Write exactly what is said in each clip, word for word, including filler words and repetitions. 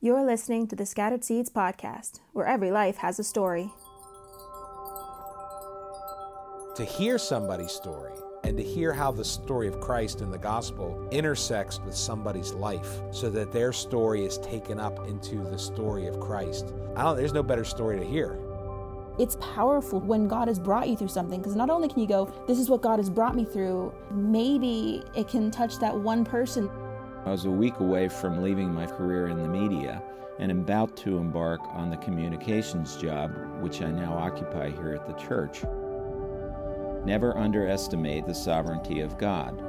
You're listening to the Scattered Seeds podcast, where every life has a story. To hear somebody's story and to hear how the story of Christ in the gospel intersects with somebody's life so that their story is taken up into the story of Christ. I don't, there's no better story to hear. It's powerful when God has brought you through something, because not only can you go, this is what God has brought me through, maybe it can touch that one person. I was a week away from leaving my career in the media and about to embark on the communications job, which I now occupy here at the church. Never underestimate the sovereignty of God.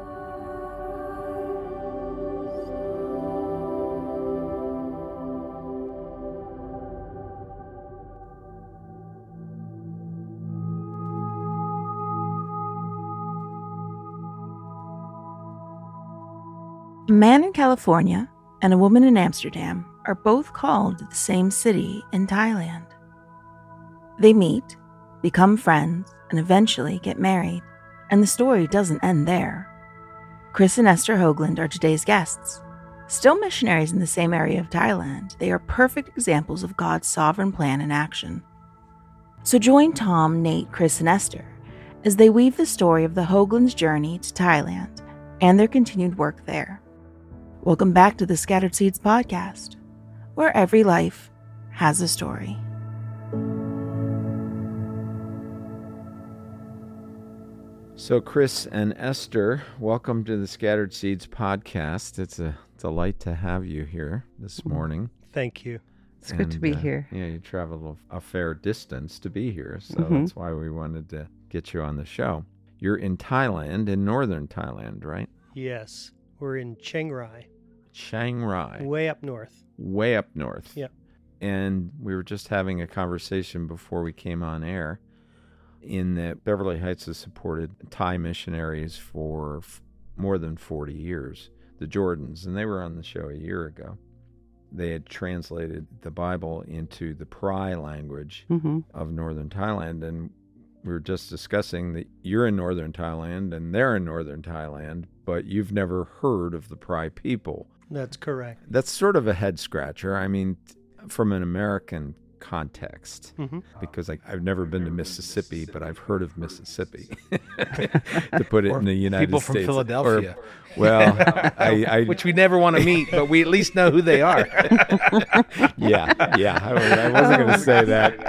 A man in California and a woman in Amsterdam are both called to the same city in Thailand. They meet, become friends, and eventually get married. And the story doesn't end there. Chris and Esther Hoagland are today's guests. Still missionaries in the same area of Thailand, they are perfect examples of God's sovereign plan in action. So join Tom, Nate, Chris, and Esther as they weave the story of the Hoaglands' journey to Thailand and their continued work there. Welcome back to the Scattered Seeds podcast, where every life has a story. So Chris and Esther, welcome to the Scattered Seeds podcast. It's a delight to have you here this morning. Thank you. It's and, good to be uh, here. Yeah, you traveled a fair distance to be here, so mm-hmm. that's why we wanted to get you on the show. You're in Thailand, in northern Thailand, right? Yes, we're in Chiang Rai. Chiang Rai. Way up north. Way up north. Yeah. And we were just having a conversation before we came on air in that Beverly Heights has supported Thai missionaries for f- more than forty years, the Jordans, and they were on the show a year ago. They had translated the Bible into the Prai language mm-hmm. of northern Thailand, and we were just discussing that you're in northern Thailand and they're in northern Thailand, but you've never heard of the Prai people. That's correct. That's sort of a head scratcher. I mean, from an American context, mm-hmm. because I, I've never been to Mississippi, but I've heard of Mississippi, to put it or in the United people States. People from Philadelphia. Or, well, I, I... Which we never want to meet, but we at least know who they are. yeah, yeah. I, I wasn't going to say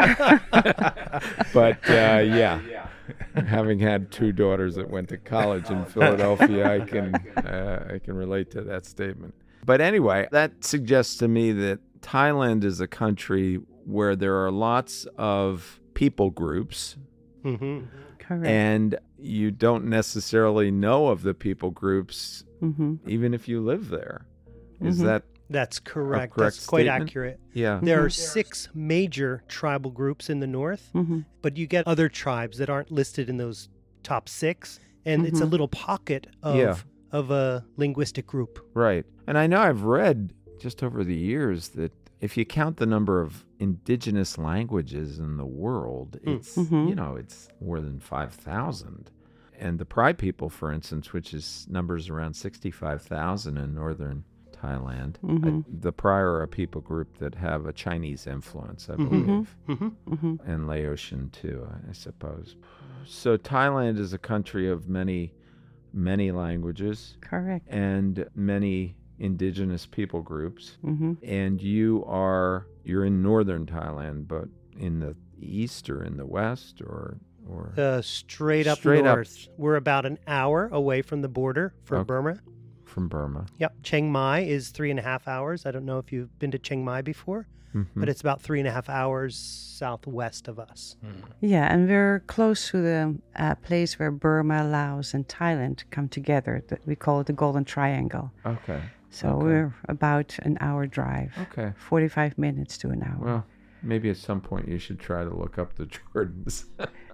that. But, uh, yeah. Having had two daughters that went to college in Philadelphia, I can uh, I can relate to that statement. But anyway, that suggests to me that Thailand is a country where there are lots of people groups, mm-hmm. Correct. and you don't necessarily know of the people groups, mm-hmm. even if you live there. Is mm-hmm. that That's correct. a correct That's quite statement? accurate. Yeah. There Mm-hmm. are six major tribal groups in the north, mm-hmm. but you get other tribes that aren't listed in those top six, and mm-hmm. it's a little pocket of Yeah. of a linguistic group. Right. And I know I've read just over the years that if you count the number of indigenous languages in the world, it's, Mm-hmm. you know, it's more than five thousand. And the Prai people, for instance, which is numbers around sixty-five thousand in northern Thailand, Mm-hmm. uh, the Prai are a people group that have a Chinese influence, I Mhm. believe, Mm-hmm. Mm-hmm. and Laotian too, I suppose. So Thailand is a country of many, many languages Correct. and many indigenous people groups. Mm-hmm. And you are, you're in northern Thailand, but in the east or in the west or, or Uh, straight up Straight up. north. We're about an hour away from the border for Okay. Burma. from Burma. Yep. Chiang Mai is three and a half hours. I don't know if you've been to Chiang Mai before, Mhm. but it's about three and a half hours southwest of us. Yeah, and we're close to the uh, place where Burma, Laos, and Thailand come together. Th- We call it the Golden Triangle. Okay. So Okay. we're about an hour drive, Okay. forty-five minutes to an hour. Well, maybe at some point you should try to look up the Jordans.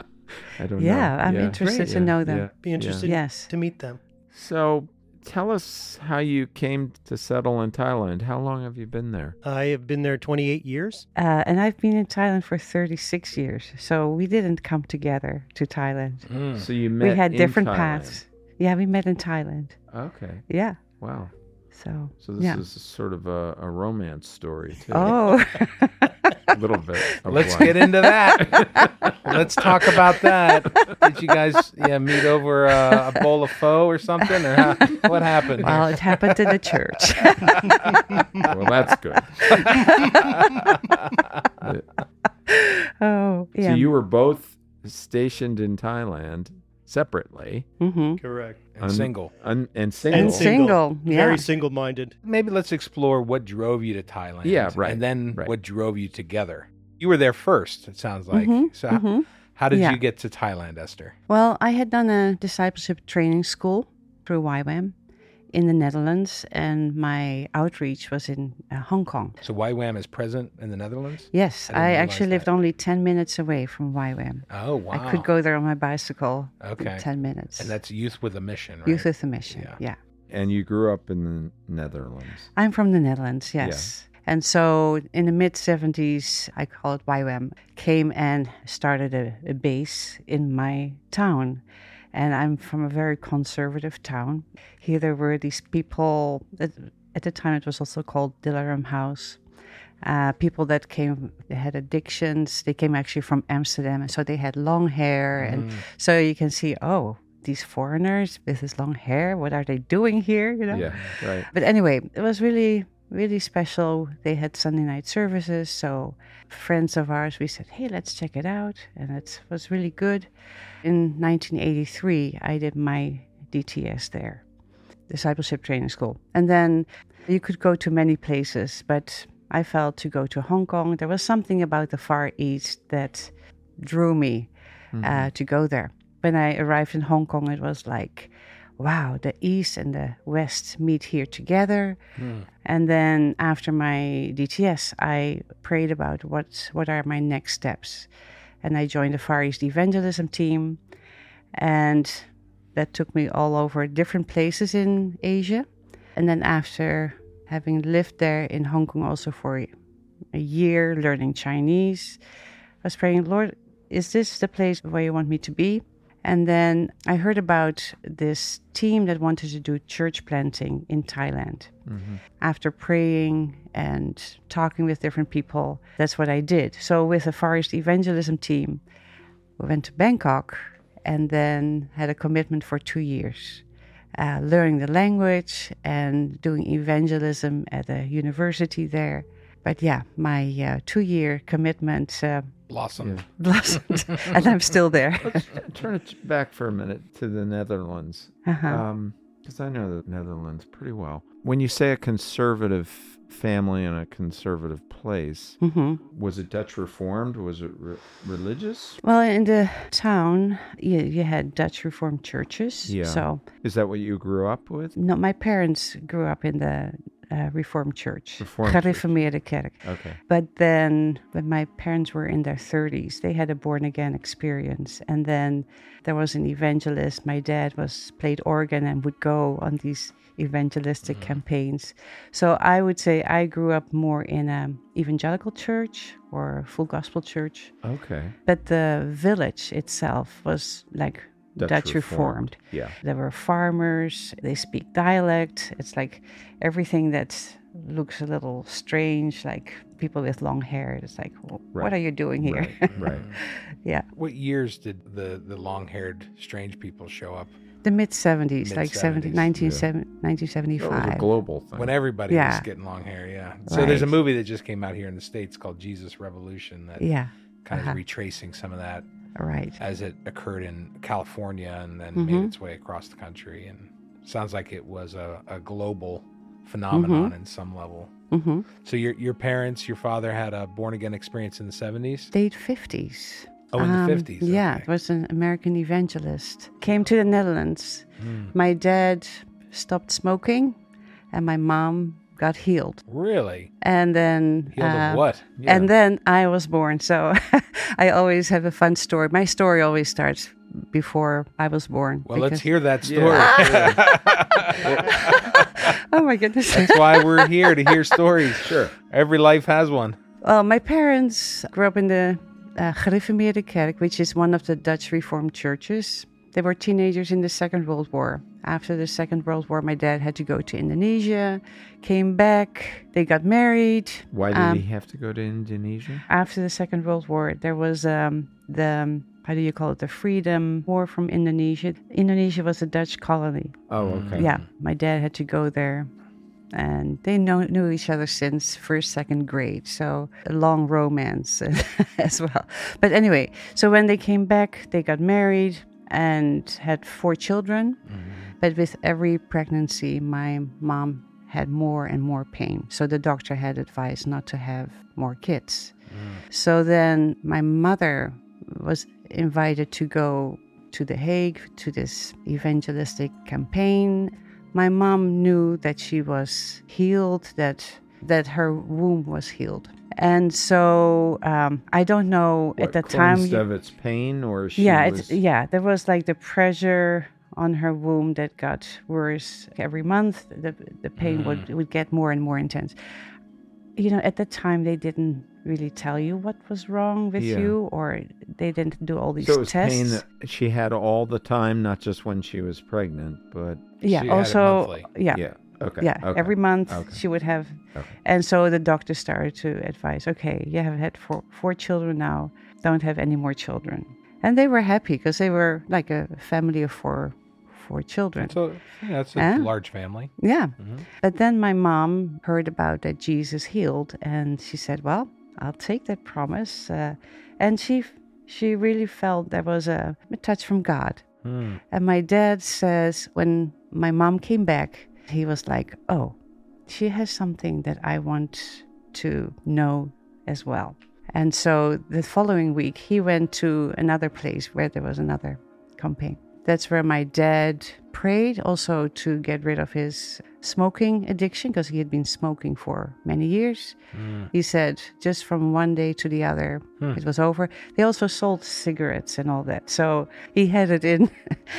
I don't yeah, know. I'm interested to Yeah, know them. yeah, Be interested yeah. Yes. to meet them. So tell us how you came to settle in Thailand. How long have you been there? I have been there twenty-eight years. Uh, and I've been in Thailand for thirty-six years. So we didn't come together to Thailand. So you met We had in different Thailand. paths. Yeah, we met in Thailand. Okay. Yeah. Wow. So, So this yeah. is sort of a, a romance story too. Oh, A little bit. Of Let's one. get into that. Let's talk about that. Did you guys yeah meet over uh, a bowl of pho or something, or how, what happened? well, here? it happened in the church. Well, that's good. Oh, yeah. So you were both stationed in Thailand separately hmm Correct. and un- single. un- and single. And single, yeah. Very single-minded. Maybe let's explore what drove you to Thailand. Yeah, right, And then right. what drove you together. You were there first, it sounds like. Mhm, So how, mhm. how did Yeah. you get to Thailand, Esther? Well, I had done a discipleship training school through Y WAM in the Netherlands, and my outreach was in uh, Hong Kong. So Y WAM is present in the Netherlands? Yes, I didn't I, realize actually lived that. only ten minutes away from Y WAM. Oh, wow. I could go there on my bicycle Okay. in ten minutes. And that's Youth with a Mission, right? Youth with a Mission, Yeah. yeah. And you grew up in the Netherlands. I'm from the Netherlands, yes. And so in the mid seventies, I call it Y WAM, came and started a, a base in my town. And I'm from a very conservative town. Here there were these people, at, at the time it was also called Dilaram House. Uh, people that came, they had addictions. They came actually from Amsterdam. And so they had long hair. And so you can see, oh, these foreigners with this long hair, what are they doing here? You know? Yeah, right. But anyway, it was really, really special. They had Sunday night services. So friends of ours, we said, hey, let's check it out. And it was really good. In nineteen eighty-three, I did my D T S there, Discipleship Training School. And then you could go to many places, but I felt to go to Hong Kong. There was something about the Far East that drew me uh, to go there. When I arrived in Hong Kong, it was like, wow, the East and the West meet here together. And then after my D T S, I prayed about what, what are my next steps. And I joined the Far East Evangelism team. And that took me all over different places in Asia. And then after having lived there in Hong Kong also for a year, learning Chinese, I was praying, Lord, is this the place where you want me to be? And then I heard about this team that wanted to do church planting in Thailand. Mm-hmm. After praying and talking with different people, that's what I did. So with the Far East Evangelism team, we went to Bangkok and then had a commitment for two years, uh, learning the language and doing evangelism at a university there. But yeah, my uh, two-year commitment uh, Blossom. blossomed, and I'm still there. Let's turn it back for a minute to the Netherlands. Uh-huh. Because I know the Netherlands pretty well. When you say a conservative family in a conservative place, hmm was it Dutch Reformed? Was it re- religious? Well, in the town, you, you had Dutch Reformed churches. Yeah. So, Is that what you grew up with? no, my parents grew up in the uh, Reformed Church, Reformed Church. Gereformeerde Kerk. Okay. But then, when my parents were in their thirties, they had a born again experience, and then there was an evangelist. My dad was played organ and would go on these evangelistic Mm-hmm. campaigns. So I would say I grew up more in an evangelical church or full gospel church. Okay. But the village itself was like Dutch Dutch, Reformed. Reformed. Yeah. There were farmers, they speak dialect. It's like everything that looks a little strange, like people with long hair. It's like, well, Right. what are you doing here? Right. Right. Yeah. What years did the, the long-haired strange people show up? The mid seventies, like Mid-seventies, seventy, yeah. nineteen seventy-five. That was a global thing. When everybody was Yeah. getting long hair, yeah. So there's a Right. movie that just came out here in the States called Jesus Revolution that Yeah, kind uh-huh. of retracing some of that right. as it occurred in California and then Mhm. made its way across the country. And sounds like it was a, a global phenomenon in some level. hmm So your your parents, your father had a born again experience in the seventies? Late fifties. Oh, in the Um, fifties. Yeah, okay. it was an American evangelist. Came to the Netherlands. Hmm. My dad stopped smoking, and my mom got healed. Really? And then, Healed uh, of what? Yeah. and then I was born. So I always have a fun story. My story always starts before I was born. Well, let's because- hear that story. Oh my goodness. That's why we're here, to hear stories. Sure. Every life has one. Well, my parents grew up in the uh, Gereformeerde Kerk, which is one of the Dutch Reformed churches. They were teenagers in the Second World War. After the Second World War, my dad had to go to Indonesia, came back, they got married. Why did Um, he have to go to Indonesia? After the Second World War, there was um, the, um, how do you call it, the Freedom War from Indonesia. Indonesia was a Dutch colony. Oh, okay. Yeah, my dad had to go there. And they know, knew each other since first, second grade. So a long romance as well. But anyway, so when they came back, they got married and had four children. Mm-hmm. But with every pregnancy, my mom had more and more pain. So the doctor had advised not to have more kids. Mm. So then my mother was invited to go to The Hague to this evangelistic campaign. My mom knew that she was healed, that that her womb was healed. And so um, I don't know What, at that time. cleansed of its pain, or she yeah, was... it's, yeah, there was like the pressure on her womb that got worse every month. The the pain mm. would would get more and more intense. You know, at the time they didn't really tell you what was wrong with Yeah. you, or they didn't do all these So it was tests. pain that she had all the time, not just when she was pregnant, but yeah, She had it also monthly. yeah. yeah. Okay. Yeah, okay. every month Okay. she would have, Okay. and so the doctor started to advise, okay, you have had four, four children now, don't have any more children. And they were happy because they were like a family of four, four children. So yeah, that's a Huh? large family. Yeah. Mhm. But then my mom heard about that Jesus healed, and she said, well, I'll take that promise. Uh, and she she really felt there was a, a touch from God. Mm. And my dad says when my mom came back, he was like, oh, she has something that I want to know as well. And so the following week, he went to another place where there was another campaign. That's where my dad prayed also to get rid of his smoking addiction, because he had been smoking for many years. Mm. He said just from one day to the other, hmm. it was over. They also sold cigarettes and all that. So he had it in.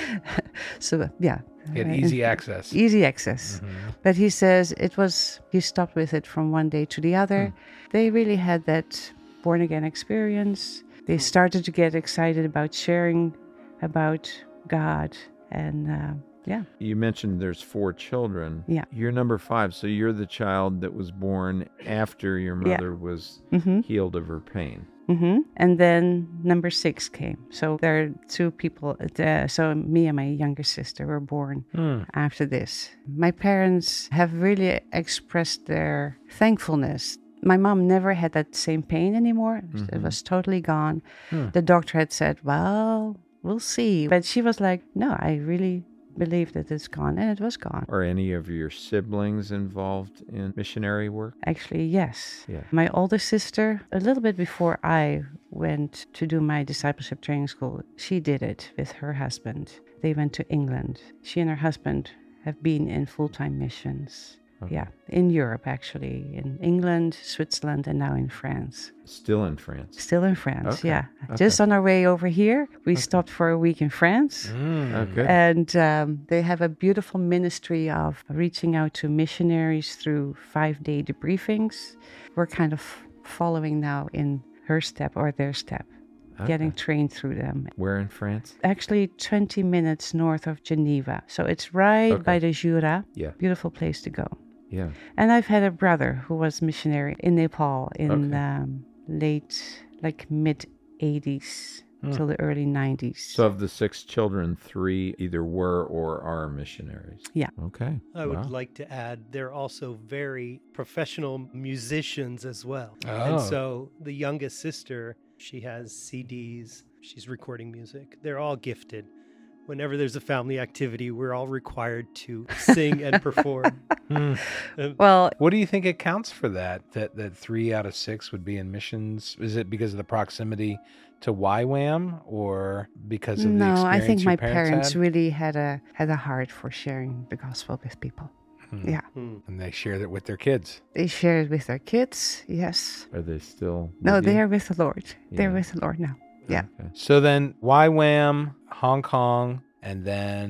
So, yeah. He had easy access. Easy access. Mm-hmm. But he says it was, he stopped with it from one day to the other. Hmm. They really had that born again experience. They started to get excited about sharing about God, and uh, yeah. You mentioned there's four children. Yeah. You're number five, so you're the child that was born after your mother yeah. was mm-hmm. healed of her pain. Mm-hmm. And then number six came. So there are two people. Uh, so me and my younger sister were born mm. after this. My parents have really expressed their thankfulness. My mom never had that same pain anymore. Mm-hmm. It was totally gone. Mm. The doctor had said, well, we'll see. But she was like, no, I really believe that it's gone. And it was gone. Are any of your siblings involved in missionary work? Actually, yes. Yeah. My older sister, a little bit before I went to do my discipleship training school, she did it with her husband. They went to England. She and her husband have been in full-time missions. Okay. Yeah, in Europe, actually, in England, Switzerland, and now in France. Still in France? Still in France, okay. yeah. Okay. Just on our way over here, we okay. stopped for a week in France. Mm. Oh, good. And um, they have a beautiful ministry of reaching out to missionaries through five-day debriefings. We're kind of following now in her step or their step. Okay. Getting trained through them. Where in France? Actually, twenty minutes north of Geneva. So it's right okay. by the Jura. Yeah. Beautiful place to go. Yeah. And I've had a brother who was missionary in Nepal in okay. um, late, like mid eighties hmm. till the early nineties. So of the six children, three either were or are missionaries. Yeah. Okay. I wow. would like to add, they're also very professional musicians as well. Oh. And so the youngest sister, she has C Ds, she's recording music. They're all gifted. Whenever there's a family activity, we're all required to sing and perform. Hmm. Um, well, what do you think accounts for that, that? That three out of six would be in missions? Is it because of the proximity to Y WAM, or because of no, the experience I think your my parents, parents had? really had a had a heart for sharing the gospel with people. Hmm. Yeah. Hmm. And they shared it with their kids. They share it with their kids, yes. Are they still No, with they you? are with the Lord. Yeah. They're with the Lord now. Yeah. Okay. So then Y WAM, Hong Kong, and then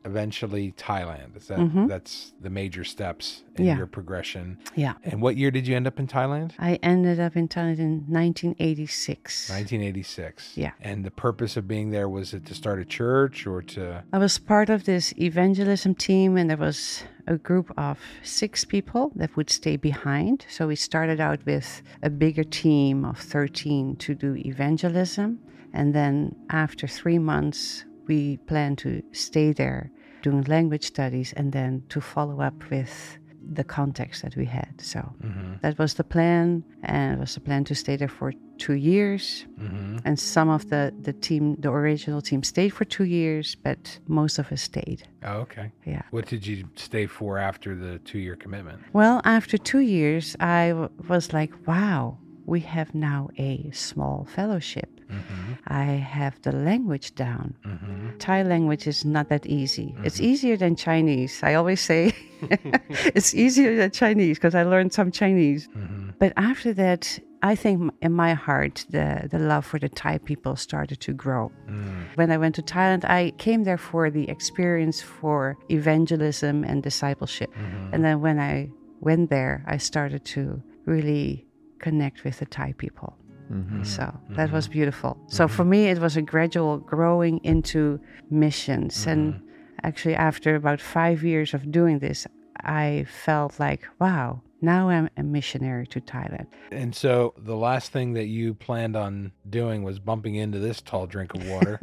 eventually Thailand. Is that Mhm. that's the major steps in Yeah. your progression? Yeah. And what year did you end up in Thailand? I ended up in Thailand in nineteen eighty-six. nineteen eighty-six. Yeah. And the purpose of being there, was it to start a church or to? I was part of this evangelism team, and there was a group of six people that would stay behind. So we started out with a bigger team of thirteen to do evangelism. And then after three months, we planned to stay there doing language studies and then to follow up with the context that we had. So Mm-hmm. that was the plan. And it was the plan to stay there for two years. Mm-hmm. And some of the, the team, the original team stayed for two years, but most of us stayed. Oh, okay. Yeah. What did you stay for after the two-year commitment? Well, after two years, I w- was like, wow, we have now a small fellowship. Mm-hmm. I have the language down. Mm-hmm. Thai language is not that easy. It's easier than Chinese. I always say it's easier than Chinese because I learned some Chinese. Mm-hmm. But after that, I think m- in my heart, the, the love for the Thai people started to grow. Mm. When I went to Thailand, I came there for the experience for evangelism and discipleship. Mm-hmm. And then when I went there, I started to really connect with the Thai people. Mm-hmm. So that was beautiful. So for me, it was a gradual growing into missions. And actually, after about five years of doing this, I felt like, wow, now I'm a missionary to Thailand. And so the last thing that you planned on doing was bumping into this tall drink of water.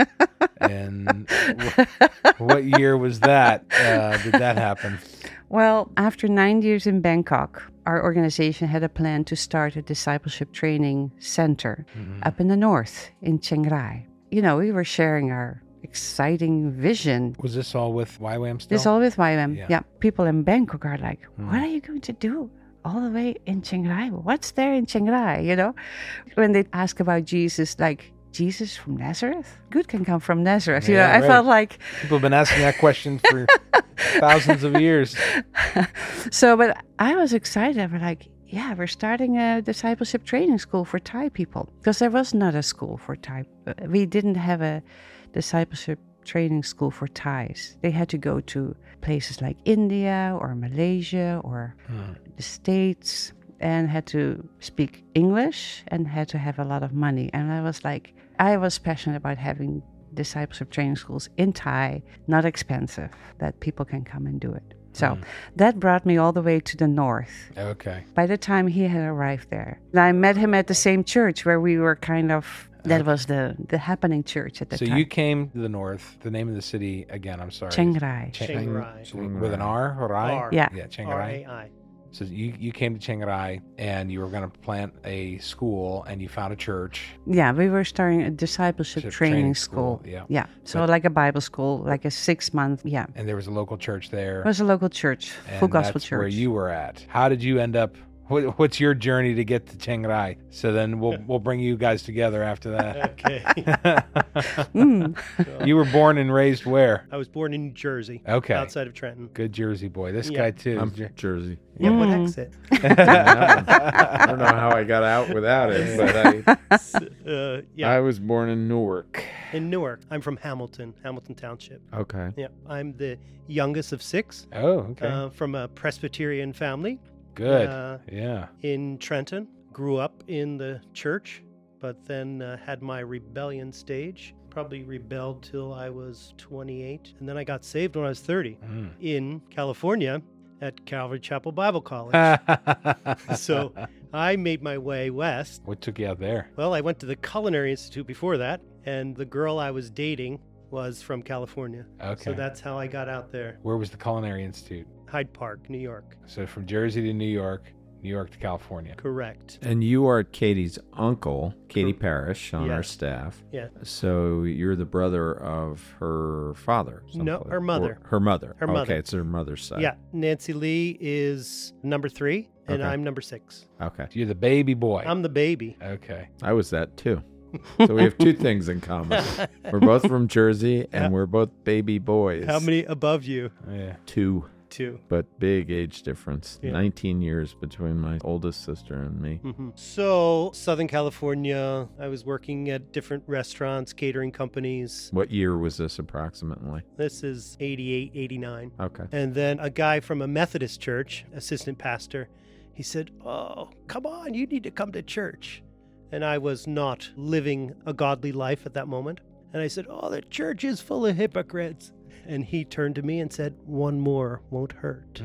And wh- what year was that? Uh, did that happen? Well, after nine years in Bangkok, our organization had a plan to start a discipleship training center Mm-hmm. up in the north in Chiang Rai. You know, we were sharing our exciting vision. Was this all with Y WAM still? This all with Y WAM. Yeah. Yeah. People in Bangkok are like, Hmm. what are you going to do all the way in Chiang Rai? What's there in Chiang Rai? You know, when they ask about Jesus, like, Jesus from Nazareth? Good can come from Nazareth. You Yeah, know, I right. felt like, People have been asking that question for thousands of years. so, but I was excited. I was like, yeah, we're starting a discipleship training school for Thai people because there was not a school for Thai. We didn't have a discipleship training school for Thais. They had to go to places like India or Malaysia or Hmm. the States and had to speak English and had to have a lot of money. And I was like, I was passionate about having discipleship training schools in Thai, not expensive, that people can come and do it. So that brought me all the way to the north. Okay. By the time he had arrived there, and I met him at the same church where we were kind of, that was the, the happening church at the So time. you came to the north. The name of the city, again, I'm sorry. Chiang Rai. Chiang- Chiang Rai. Chiang- With an R or I? R. Yeah. Yeah, Chiang R Rai. A I. So you, you came to Chiang Rai and you were going to plant a school and you found a church. Yeah, we were starting a discipleship Ship training, training school. school, yeah. Yeah. So But- like a Bible school, like a six month, yeah. And there was a local church there. It was a local church, and full gospel that's church. where you were at. How did you end up? What, what's your journey to get to Chiang Rai? So then we'll we'll bring you guys together after that. Okay. Mm. You were born and raised where? I was born in New Jersey, Okay. outside of Trenton. Good Jersey boy. This Yeah. guy too. I'm Jersey. Yeah, what Mm. exit? I don't know how I got out without it, but S- uh, I, yeah, I was born in Newark. in Newark. I'm from Hamilton, Hamilton Township. Okay. Yeah, I'm the youngest of six Oh, okay. uh, from a Presbyterian family Good. uh, yeah. in Trenton. Grew up in the church, but then uh, had my rebellion stage. Probably rebelled till I was twenty-eight. And then I got saved when I was thirty Mm. in California at Calvary Chapel Bible College. So I made my way west. What took you out there? Well, I went to the Culinary Institute before that, and the girl I was dating was from California. Okay. So that's how I got out there. Where was the Culinary Institute? Hyde Park, New York. So from Jersey to New York, New York to California. Correct. And you are Katie's uncle, Katie Cor- Parrish, on our Yes. staff. Yeah. So you're the brother of her father. No, someplace. her mother. Or her mother. Her okay, mother. it's her mother's side. Yeah. Nancy Lee is number three, and Okay. I'm number six. Okay. You're the baby boy. I'm the baby. okay. I was that too. So we have two things in common. We're both from Jersey, and Yeah. we're both baby boys. How many above you? Yeah. Two. too. But big age difference. Yeah. nineteen years between my oldest sister and me. Mm-hmm. So, Southern California, I was working at different restaurants, catering companies. What year was this approximately? This is eighty-eight, eighty-nine. Okay. And then a guy from a Methodist church, assistant pastor, he said, "Oh, come on, you need to come to church." And I was not living a godly life at that moment. And I said, "Oh, the church is full of hypocrites." And he turned to me and said, "One more won't hurt."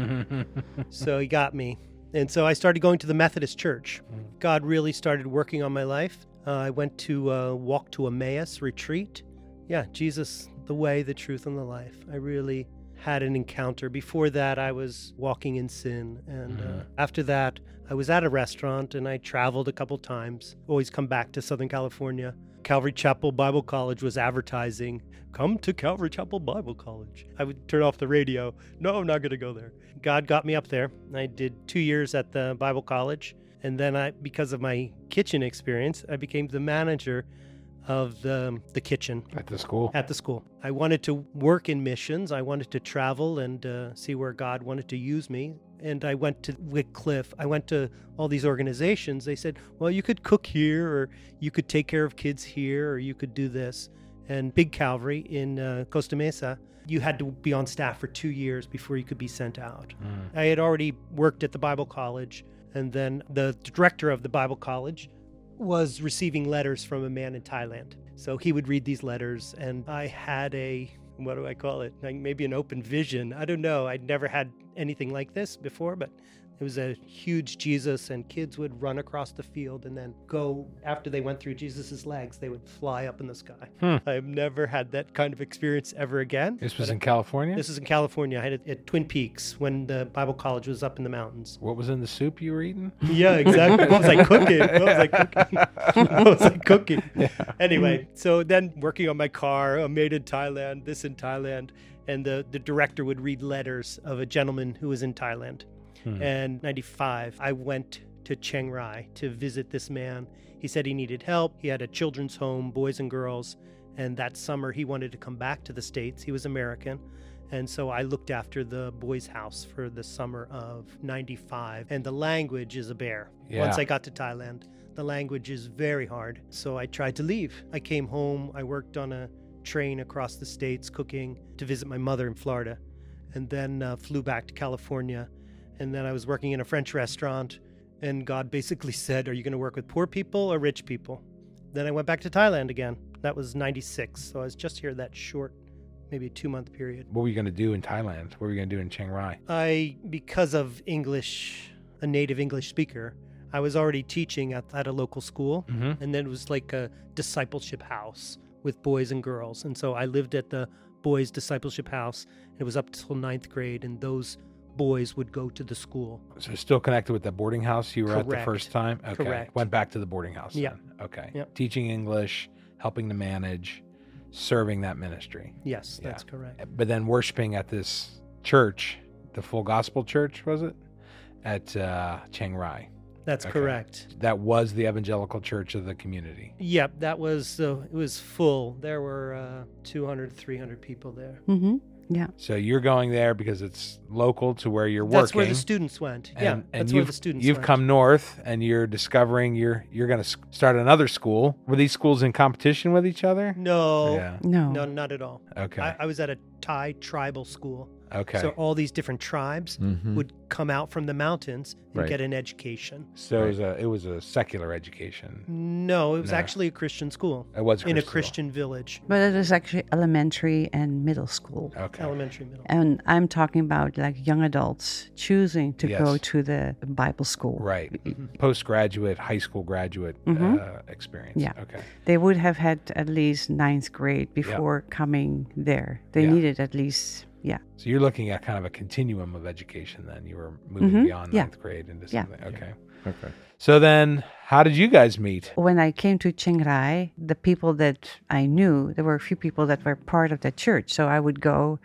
So he got me. And so I started going to the Methodist church. God really started working on my life. Uh, I went to uh, Walk to Emmaus retreat. Yeah, Jesus, the way, the truth, and the life. I really had an encounter. Before that, I was walking in sin. And uh, after that, I was at a restaurant and I traveled a couple times. Always come back to Southern California. Calvary Chapel Bible College was advertising, "Come to Calvary Chapel Bible College." I would turn off the radio. No, I'm not going to go there. God got me up there. I did two years at the Bible College. And then I, because of my kitchen experience, I became the manager of the, the kitchen. At the school? At the school. I wanted to work in missions. I wanted to travel and uh, see where God wanted to use me. And I went to Wycliffe. I went to all these organizations. They said, well, you could cook here, or you could take care of kids here, or you could do this. And Big Calvary in uh, Costa Mesa, you had to be on staff for two years before you could be sent out. Mm. I had already worked at the Bible College. And then the director of the Bible College was receiving letters from a man in Thailand. So he would read these letters, and I had a, what do I call it? Like maybe an open vision. I don't know. I'd never had anything like this before, but it was a huge Jesus, and kids would run across the field and then go, after they went through Jesus's legs, they would fly up in the sky. Hmm. I've never had that kind of experience ever again. This was in California? This was in California. I had it at Twin Peaks when the Bible College was up in the mountains. What was in the soup you were eating? Yeah, exactly. What was I cooking? What was I cooking? What was I cooking? Yeah. Anyway, so then working on my car, uh, made in Thailand, this in Thailand, and the, the director would read letters of a gentleman who was in Thailand. Hmm. And ninety-five, I went to Chiang Rai to visit this man. He said he needed help. He had a children's home, boys and girls. And that summer, he wanted to come back to the States. He was American. And so I looked after the boys' house for the summer of ninety-five. And the language is a bear. Yeah. Once I got to Thailand, the language is very hard. So I tried to leave. I came home. I worked on a train across the States cooking to visit my mother in Florida. And then uh, flew back to California. And then I was working in a French restaurant, and God basically said, "Are you going to work with poor people or rich people?" Then I went back to Thailand again. That was ninety-six, so I was just here that short, maybe two-month period. What were you going to do in Thailand? What were you going to do in Chiang Rai? I, because of English, a native English speaker, I was already teaching at, at a local school, mm-hmm. and then it was like a discipleship house with boys and girls. And so I lived at the boys' discipleship house. It was up till ninth grade, and those boys would go to the school. So still connected with the boarding house you were Correct. at the first time? Okay. Correct. Went back to the boarding house. Yeah. Then. Okay. Yep. Teaching English, helping to manage, serving that ministry. Yes, yeah. that's correct. But then worshiping at this church, the Full Gospel Church, was it? At uh, Chiang Rai. That's okay. Correct. That was the evangelical church of the community. Yep, that was, uh, it was full. There were uh, two hundred, three hundred people there. Mm-hmm. Yeah. So you're going there because it's local to where you're that's working. That's where the students went. And, yeah, and that's where the students you've went. come north and you're discovering you're you're going to start another school. Were these schools in competition with each other? No. Yeah. No. No, not at all. Okay. I, I was at a Thai tribal school. Okay. So all these different tribes mm-hmm. would come out from the mountains and right. get an education. So right. it was a it was a secular education. No, it was no. actually a Christian school. It was a in a Christian Christian village. But it is actually elementary and middle school. Okay. Elementary, middle. And I'm talking about like young adults choosing to yes. go to the Bible school. Right. Mm-hmm. Postgraduate, high school graduate mm-hmm. uh, experience. Yeah. Okay. They would have had at least ninth grade before yeah. coming there. They yeah. needed at least. Yeah. So you're looking at kind of a continuum of education then. You were moving mm-hmm. beyond yeah. ninth grade into yeah. something. Okay. Yeah. Okay. So then how did you guys meet? When I came to Chiang Rai, the people that I knew, there were a few people that were part of the church. So I would go,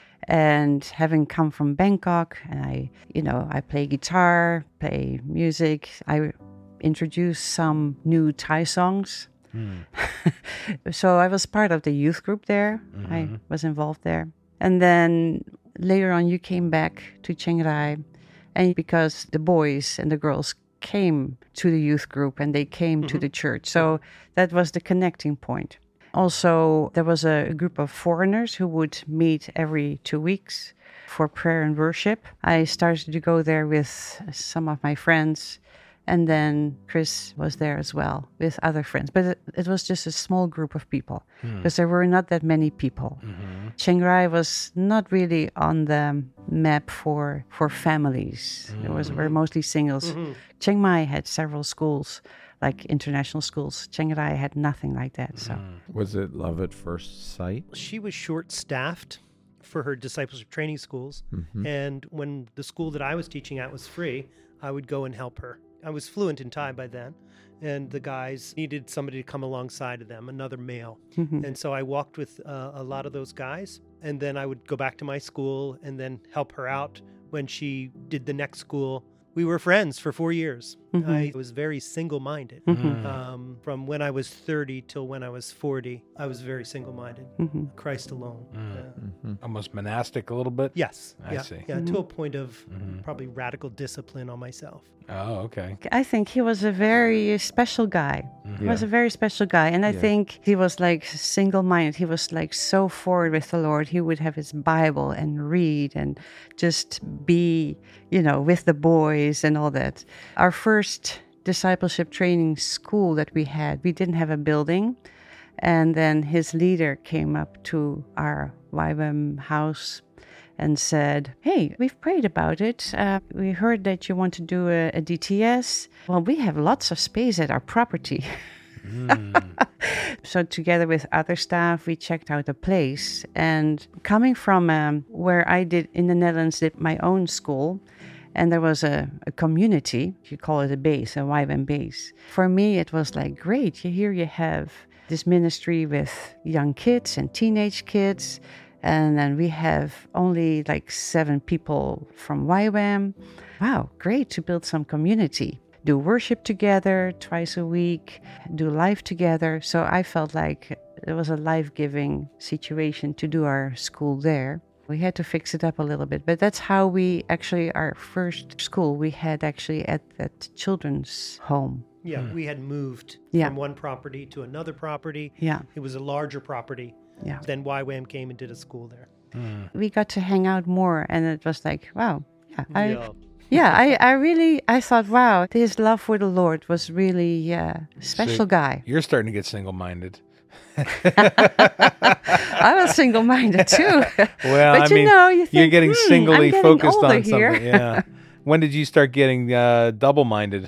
and having come from Bangkok, and I, you know, I play guitar, play music. I introduced some new Thai songs. Hmm. So I was part of the youth group there. Mm-hmm. I was involved there. And then later on you came back to Chiang Rai, and because the boys and the girls came to the youth group and they came mm-hmm. to the church. So that was the connecting point. Also, there was a group of foreigners who would meet every two weeks for prayer and worship. I started to go there with some of my friends, and then Chris was there as well with other friends. But it, it was just a small group of people because hmm. there were not that many people. Mm-hmm. Chiang Rai was not really on the map for for families. Mm-hmm. It was were mostly singles. Mm-hmm. Chiang Mai had several schools, like international schools. Chiang Rai had nothing like that. So was it love at first sight? She was short-staffed for her discipleship training schools, mm-hmm. and when the school that I was teaching at was free, I would go and help her. I was fluent in Thai by then, and the guys needed somebody to come alongside of them, another male. Mm-hmm. And so I walked with uh, a lot of those guys, and then I would go back to my school and then help her out when she did the next school. We were friends for four years. Mm-hmm. I was very single-minded. Mm-hmm. Um, from when I was thirty till when I was forty, I was very single-minded. Mm-hmm. Christ alone. Mm. Yeah. Mm-hmm. Almost monastic a little bit? Yes. I yeah. see. Yeah, mm-hmm. to a point of mm-hmm. probably radical discipline on myself. Oh, okay. I think he was a very special guy. Mm-hmm. He was yeah. a very special guy. And I yeah. think he was like single-minded. He was like so forward with the Lord. He would have his Bible and read and just be, you know, with the boys and all that. Our first discipleship training school that we had, we didn't have a building. And then his leader came up to our Y WAM house and said, hey, we've prayed about it. Uh, we heard that you want to do a, a D T S. Well, we have lots of space at our property. Mm. So together with other staff, we checked out the place. And coming from um, where I did in the Netherlands, did my own school, and there was a, a community, you call it a base, a Y WAM base. For me, it was like, great, here you have this ministry with young kids and teenage kids. And then we have only like seven people from Y WAM. Wow, great to build some community. Do worship together twice a week, do life together. So I felt like it was a life-giving situation to do our school there. We had to fix it up a little bit, but that's how we actually, our first school, we had actually at that children's home. Yeah, mm. we had moved yeah. from one property to another property. Yeah. It was a larger property. Yeah. Then Y WAM came and did a school there. Mm. We got to hang out more, and it was like, wow, yeah, I, yeah. yeah, I, I really, I thought, wow, his love for the Lord was really, yeah, special so guy. You're starting to get single-minded. I was single-minded too. Well, but I you mean, know, you think, you're getting hmm, singly getting focused on here. something. Yeah. When did you start getting uh, double-minded?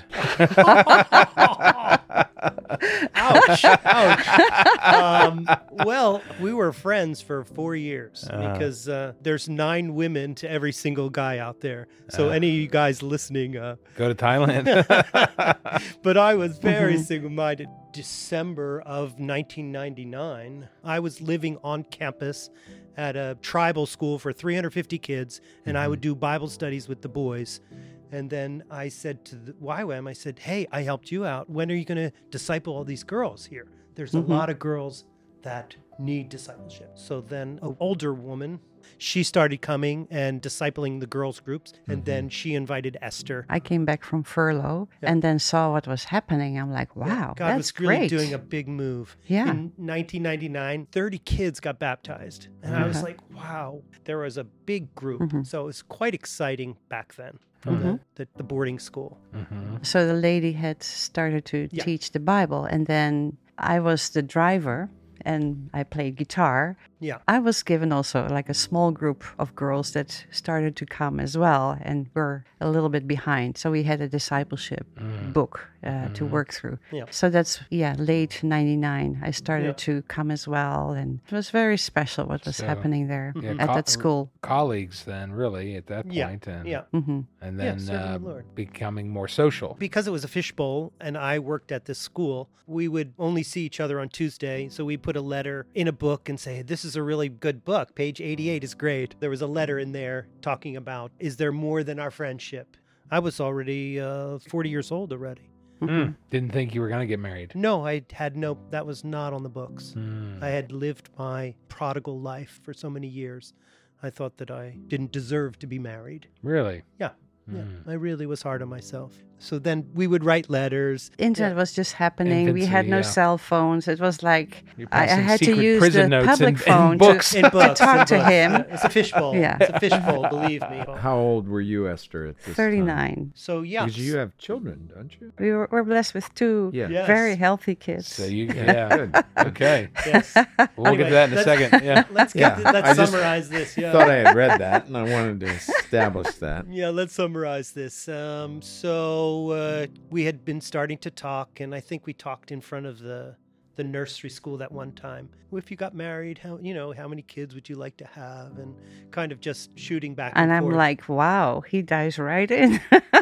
Ouch! Ouch! Um, well, we were friends for four years uh, because uh, there's nine women to every single guy out there. So uh, any of you guys listening, uh, go to Thailand. But I was very mm-hmm. single-minded. December of nineteen ninety-nine, I was living on campus at a tribal school for three hundred fifty kids, and mm-hmm. I would do Bible studies with the boys. And then I said to the Y WAM, I said, hey, I helped you out. When are you going to disciple all these girls here? There's mm-hmm. a lot of girls that need discipleship. So then an older woman, she started coming and discipling the girls groups. And mm-hmm. then she invited Esther. I came back from furlough yeah. and then saw what was happening. I'm like, wow, yeah, God that's was really great. doing a big move. Yeah. In nineteen ninety-nine, thirty kids got baptized. And uh-huh. I was like, wow, there was a big group. Mm-hmm. So it was quite exciting back then. From mm-hmm. the, the, the boarding school. Mm-hmm. So the lady had started to yeah. teach the Bible, and then I was the driver and I played guitar. Yeah. I was given also like a small group of girls that started to come as well and were a little bit behind. So we had a discipleship mm. book uh, mm-hmm. to work through. Yeah. So that's, yeah, late ninety-nine. I started yeah. to come as well. And it was very special what was so, happening there yeah, at co- that school. Colleagues then, really, at that point. Yeah. And, yeah. Mm-hmm. and then yeah, uh, the becoming more social. Because it was a fishbowl and I worked at this school, we would only see each other on Tuesday. So we put a letter in a book and say, this is a really good book. Page eighty-eight is great. There was a letter in there talking about, is there more than our friendship? I was already uh, forty years old already. Mm. Didn't think you were going to get married. No, I had no, that was not on the books. Mm. I had lived my prodigal life for so many years. I thought that I didn't deserve to be married. Really? Yeah. Yeah, Mm. I really was hard on myself. So then we would write letters. Internet Yeah. was just happening. we Infancy, had no yeah. cell phones. It was like You're I, I passing had to secret use prison the notes public and- and phone books. to, In books, to talk in to books. him. Uh, It's a fishbowl. Yeah. It's a fishbowl, believe me. How old were you, Esther, at this time? thirty-nine. So yeah. Because you have children, don't you? We were, were blessed with two Yeah. Yes. very healthy kids. So you, Yeah, yeah. good. Okay. Yes. We'll Anyway, get to that in a let's- second. Yeah. Let's get Yeah, th- let's I just summarize this. Yeah. Thought I had read that, and I wanted to establish that. Yeah, let's summarize this. Um, so uh, we had been starting to talk, and I think we talked in front of the the nursery school that one time. If you got married, how you know how many kids would you like to have, and kind of just shooting back and, And I'm forth. like, wow, he dives right in.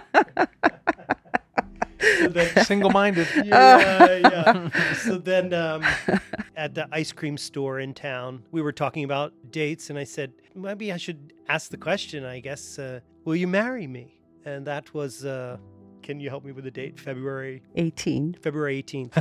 So then- Single-minded. yeah, yeah. So then um, at the ice cream store in town, we were talking about dates, and I said, maybe I should ask the question, I guess, uh, will you marry me? And that was, uh, can you help me with the date? February eighteen. February eighteenth,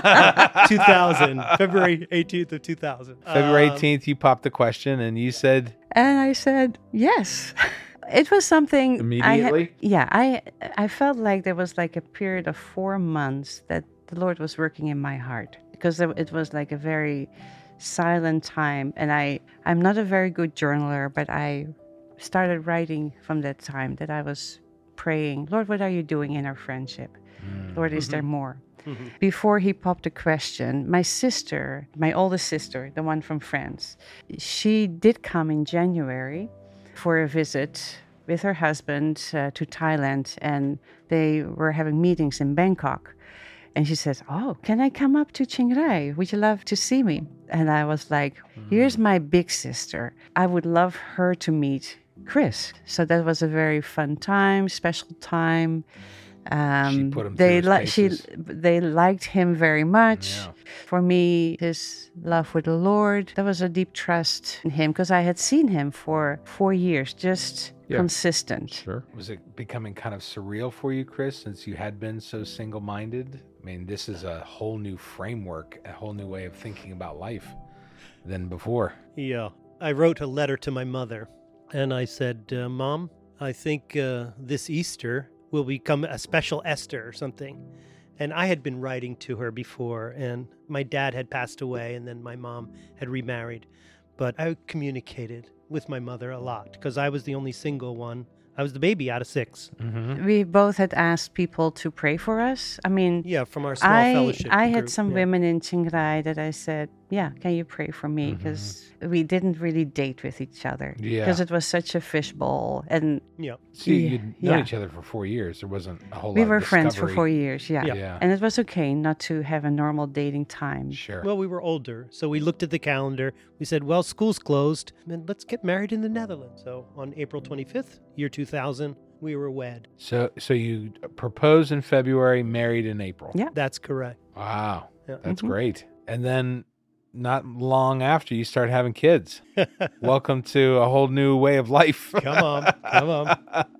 two thousand. February eighteenth of two thousand. February Um, eighteenth, you popped the question and you said, And I said, yes. It was something I had- Immediately? yeah, I I felt like there was like a period of four months that the Lord was working in my heart, because it it was like a very silent time, and I I'm not a very good journaler, but I started writing from that time, that I was praying, Lord, what are you doing in our friendship? Lord, is there more? Before he popped the question, my sister, my oldest sister, the one from France, she did come in January for a visit with her husband uh, to Thailand, and they were having meetings in Bangkok. And she says, oh, can I come up to Chiang Rai? Would you love to see me? And I was like, here's my big sister. I would love her to meet Chris. So that was a very fun time, special time. Um, She put him they through his li- she paces. they liked him very much. Yeah. For me, his love for the Lord, there was a deep trust in him, because I had seen him for four years, just Yeah. consistent. Sure. was it becoming kind of surreal for you, Chris, since you had been so single-minded? I mean, this is a whole new framework, a whole new way of thinking about life than before. Yeah. I wrote a letter to my mother, and I said, uh, Mom, I think uh, this Easter will become a special Esther or something. And I had been writing to her before, and my dad had passed away, and then my mom had remarried. But I communicated with my mother a lot, because I was the only single one. I was the baby out of six. We both had asked people to pray for us. I mean, Yeah, from our small I fellowship I had group, some yeah. women in Chiang Rai that I said, yeah, can you pray for me? Because we didn't really date with each other. Yeah. Because it was such a fishbowl. And Yeah. So you- Yeah, you'd known yeah. each other for four years. There wasn't a whole we lot were of friends for discovery. four years, yeah. Yeah. Yeah. And it was okay not to have a normal dating time. Sure. Well, we were older, so we looked at the calendar. We said, well, school's closed, and let's get married in the Netherlands. So on April twenty-fifth, year two thousand, we were wed. so so you proposed in February, married in April. Yeah. That's correct. Wow. Yeah. That's Mhm. great. And then not long after, you start having kids. Welcome to a whole new way of life. Come on, come on.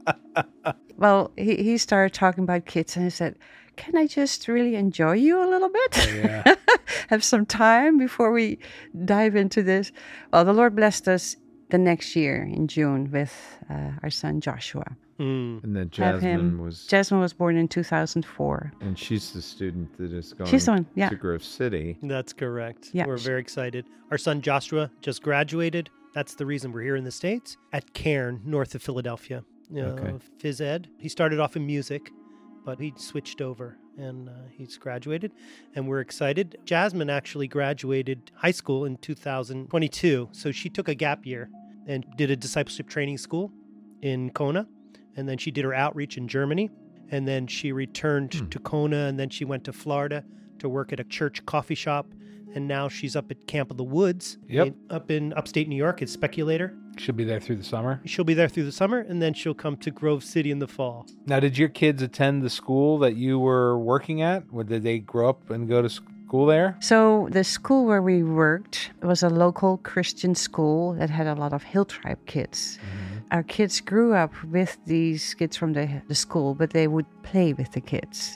Well, he, he started talking about kids, and I said, can I just really enjoy you a little bit? Yeah. Have some time before we dive into this? Well, the Lord blessed us the next year in June with uh, our son Joshua. Mm. And then Have him. Jasmine was, Jasmine was born in two thousand four. and she's the student that is going She's the one, yeah. to Grove City. That's correct. Yeah. We're very excited. Our son Joshua just graduated. That's the reason we're here in the States, at Cairn, north of Philadelphia. Uh, Okay. Phys Ed. He started off in music, but he switched over, and uh, he's graduated, and we're excited. Jasmine actually graduated high school in two thousand twenty-two, so she took a gap year and did a discipleship training school in Kona, and then she did her outreach in Germany, and then she returned Hmm. to Kona, and then she went to Florida to work at a church coffee shop, and now she's up at Camp of the Woods, Yep. in- up in upstate New York, as Speculator. Should be there through the summer. She'll be there through the summer, and then she'll come to Grove City in the fall. Now, did your kids attend the school that you were working at? Or did they grow up and go to school there? So the school where we worked was a local Christian school that had a lot of Hill Tribe kids. Our kids grew up with these kids from the, the school, but they would play with the kids.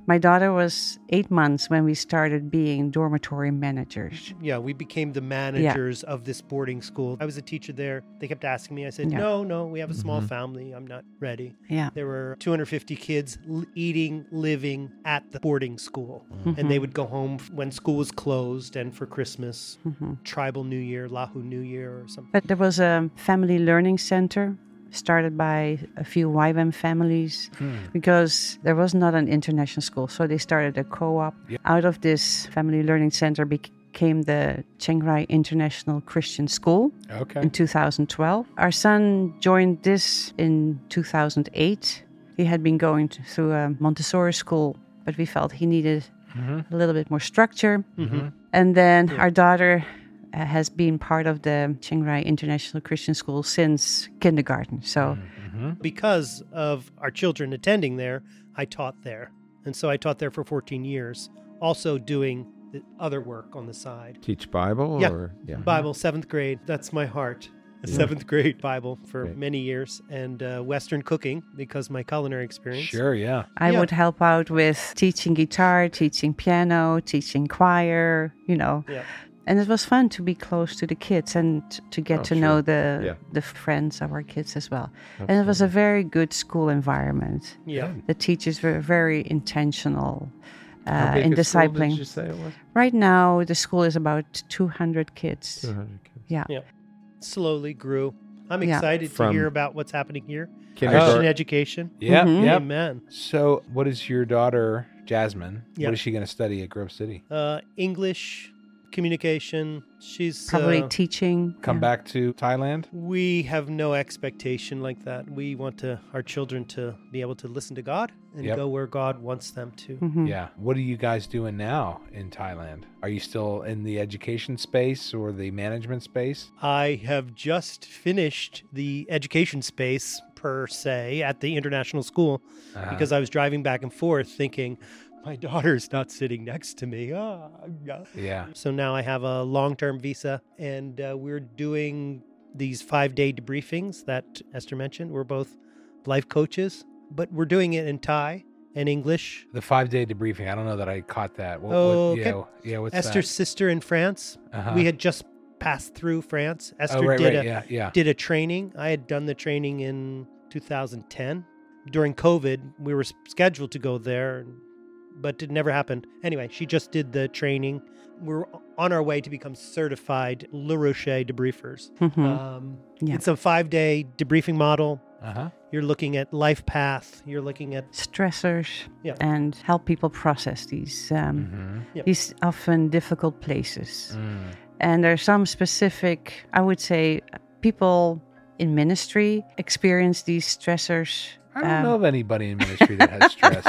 My daughter was eight months when we started being dormitory managers. Yeah, we became the managers of this boarding school. I was a teacher there. They kept asking me. I said, Yeah. no, no, we have a small family. I'm not ready. Yeah. There were two hundred fifty kids l- eating, living at the boarding school. And they would go home f- when school was closed and for Christmas, Tribal New Year, Lahu New Year or something. But there was a family learning center started by a few Y W A M families because there was not an international school. So they started a co-op. Yep. Out of this family learning center became the Chiang Rai International Christian School Okay. in two thousand twelve. Our son joined this in two thousand eight. He had been going to, through a Montessori school, but we felt he needed a little bit more structure. And then our daughter uh, has been part of the Chiang Rai International Christian School since kindergarten. So Because of our children attending there, I taught there. And so I taught there for fourteen years, also doing the other work on the side. Teach Bible? Yeah. Or, yeah. Bible, seventh grade. That's my heart. A seventh grade Bible for Great. many years. And uh, Western cooking because my culinary experience. Sure, yeah. I Yeah. would help out with teaching guitar, teaching piano, teaching choir, you know. Yeah. And it was fun to be close to the kids and t- to get Oh, to sure. know the Yeah. the friends of our kids as well. And it was a very good school environment. Yeah. The teachers were very intentional How uh, big in a school discipling. Did you say it was? Right now, the school is about two hundred kids. two hundred kids. Yeah. Yeah. Slowly grew. I'm Yeah. excited to From- hear about what's happening here. Kindergarten. Christian education. Yep, Mhm. yep. Amen. So, what is your daughter, Jasmine? Yep. What is she going to study at Grove City? Uh, English, communication. She's Probably uh, teaching. Come yeah. back to Thailand? We have no expectation like that. We want to our children to be able to listen to God and Yep. go where God wants them to. Mhm. Yeah. What are you guys doing now in Thailand? Are you still in the education space or the management space? I have just finished the education space per se at the international school Uh-huh. because I was driving back and forth thinking my daughter's not sitting next to me. Ah, yeah. Yeah. So now I have a long-term visa and uh, we're doing these five-day debriefings that Esther mentioned. We're both life coaches, but we're doing it in Thai and English. The five day debriefing. I don't know that I caught that. What, Oh, what, okay. yeah, yeah, what's Esther's sister in France. that? Uh-huh. We had just passed through France. Esther oh, right, did right. a yeah, yeah. did a training. I had done the training in two thousand ten. During COVID, we were s- scheduled to go there, but it never happened. Anyway, she just did the training. We're on our way to become certified Le Rocher debriefers. Mhm. Um, Yeah. It's a five-day debriefing model. Uh-huh. You're looking at life path. You're looking at Stressors Yeah. and help people process these um, Mm-hmm. Yep. these often difficult places. Mm. And there's some specific, I would say, people in ministry experience these stressors. I don't um, know of anybody in ministry that has stress.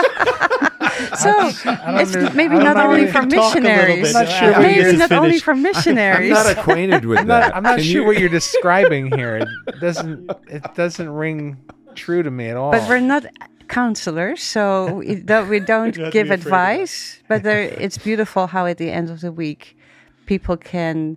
So don't it's know- maybe I don't not know only if for you talk a little missionaries. bit I'm not sure after what Maybe yours not is only finished. for I'm missionaries. not acquainted with I'm that. not, I'm not Can sure you- what you're describing here. It doesn't it doesn't ring true to me at all. But we're not counselors, so we don't, we don't You don't have to give be afraid of that. advice. But there, it's beautiful how at the end of the week, people can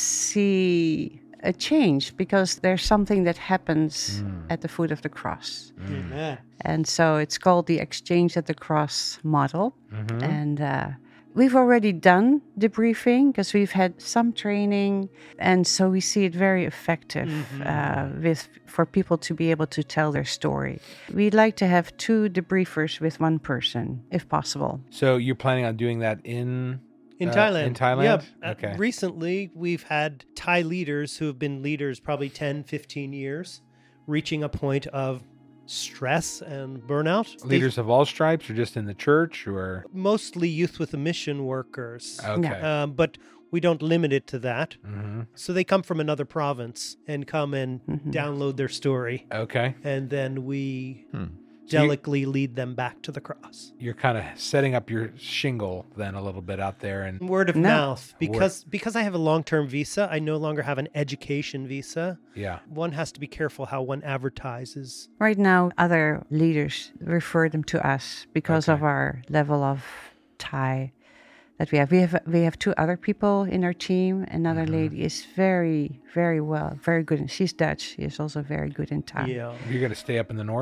see a change because there's something that happens at the foot of the cross. Amen. And so it's called the Exchange at the Cross model. Mm-hmm. And uh, we've already done debriefing because we've had some training. And so we see it very effective uh, with for people to be able to tell their story. We'd like to have two debriefers with one person, if possible. So you're planning on doing that in In Uh, Thailand. in Thailand? Yeah. uh, Okay. Recently, we've had Thai leaders who have been leaders probably ten, fifteen years, reaching a point of stress and burnout. They- leaders of all stripes or just in the church or mostly youth with a mission workers. okay. Um, but we don't limit it to that. hmm So they come from another province and come and download their story. Okay. And then we Hmm. So you- delicately lead them back to the cross. You're kind of setting up your shingle then a little bit out there and Word of No. mouth. Because because I have a long-term visa, I no longer have an education visa. yeah. One has to be careful how one advertises. Right now, other leaders refer them to us because of Okay. our level of Thai that we have. We have we have two other people in our team. Another lady is very, very well, very good. And she's Dutch. She is also very good in Thai. Yeah. You're going to stay up in the north?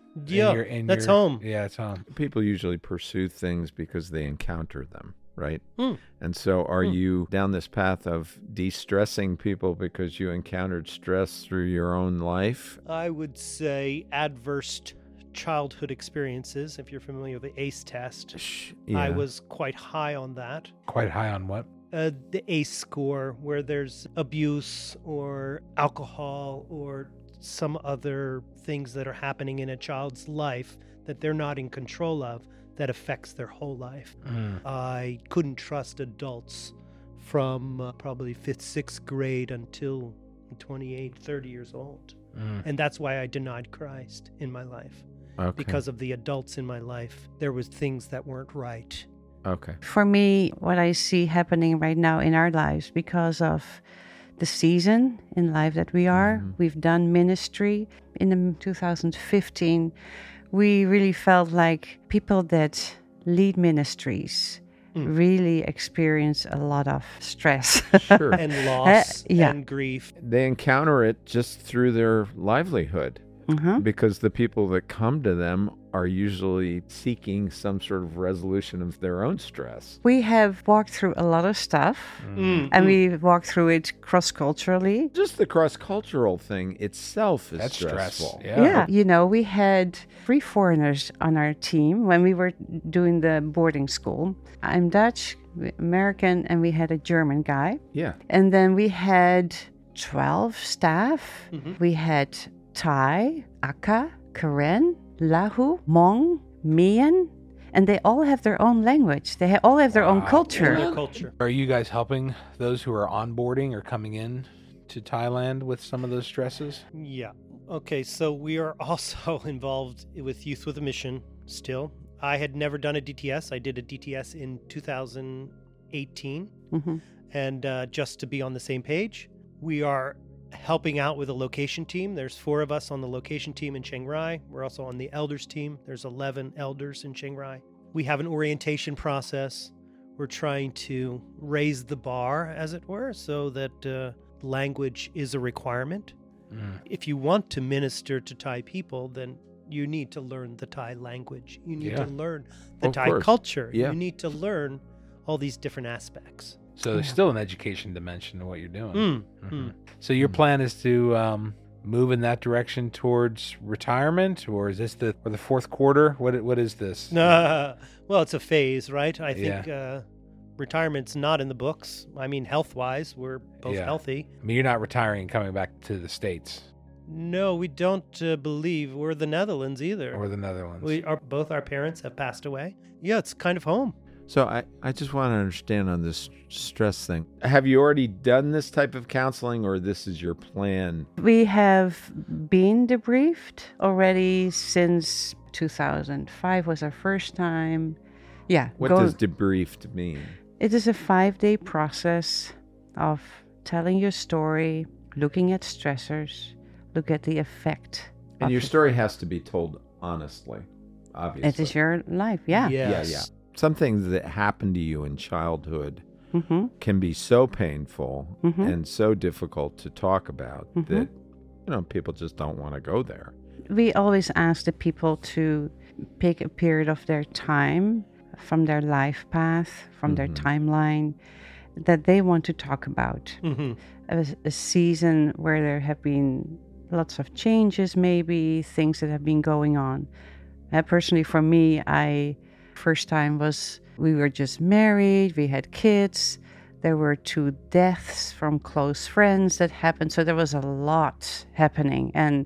Yeah, in your, in that's your- home. Yeah, it's home. People usually pursue things because they encounter them, right? Hmm. And so are Hmm. you down this path of de-stressing people because you encountered stress through your own life? I would say adverse childhood experiences. If you're familiar with the ACE test, Sh- I yeah. was quite high on that. Quite high on what? Uh, the ACE score, where there's abuse or alcohol or some other things that are happening in a child's life that they're not in control of, that affects their whole life. Mm. I couldn't trust adults from uh, probably fifth, sixth grade until twenty-eight, thirty years old. Mm. And that's why I denied Christ in my life. Okay. Because of the adults in my life, there was things that weren't right. Okay. For me, what I see happening right now in our lives, because of the season in life that we are, Mhm. we've done ministry. In the two thousand fifteen, we really felt like people that lead ministries Mm. really experience a lot of stress. Sure. And loss yeah. and grief. They encounter it just through their livelihood Mhm. because the people that come to them are usually seeking some sort of resolution of their own stress. We have walked through a lot of stuff, Mm, and mm. we've walked through it cross-culturally. Just the cross-cultural thing itself is That's stressful. stress. Yeah. Yeah. You know, we had three foreigners on our team when we were doing the boarding school. I'm Dutch, American, and we had a German guy. Yeah. And then we had twelve staff. Mhm. We had Thai, Aka, Karen, Lahu, Hmong, Mian, and they all have their own language. They ha- all have their own Wow. culture. Their culture. Are you guys helping those who are onboarding or coming in to Thailand with some of those stresses? Yeah. Okay, so we are also involved with Youth with a Mission still. I had never done a D T S. I did a D T S in two thousand eighteen. Mhm. And uh, just to be on the same page, we are helping out with a location team. There's four of us on the location team in Chiang Rai. We're also on the elders team. There's eleven elders in Chiang Rai. We have an orientation process. We're trying to raise the bar, as it were, so that uh, language is a requirement. Mm. If you want to minister to Thai people, then you need to learn the Thai language. You need Yeah. to learn the Of Thai course. culture. Yeah. You need to learn all these different aspects. So there's still an education dimension to what you're doing. Mm, Mhm. mm. So your plan is to um, move in that direction towards retirement, or is this the or the fourth quarter? What what is this? Uh, well, it's a phase, right? I Yeah. think uh, retirement's not in the books. I mean, health-wise, we're both Yeah. healthy. I mean, you're not retiring and coming back to the States No, we don't uh, believe we're the Netherlands either. or the Netherlands. we are both our parents have passed away. Yeah, it's kind of home. So I, I just want to understand on this stress thing. Have you already done this type of counseling or this is your plan? We have been debriefed already since two thousand five was our first time. Yeah. What go- does debriefed mean? It is a five-day process of telling your story, looking at stressors, look at the effect. And of your it. story has to be told honestly, obviously. It is your life, yeah. Yes. Yeah, yeah. Some things that happened to you in childhood Mm-hmm. can be so painful Mhm. and so difficult to talk about Mhm. that, you know, people just don't want to go there. We always ask the people to pick a period of their time from their life path, from their Mhm. timeline that they want to talk about. hmm A, a season where there have been lots of changes, maybe things that have been going on. Uh, personally, for me, I first time was we were just married, we had kids. There were two deaths from close friends that happened, so there was a lot happening. And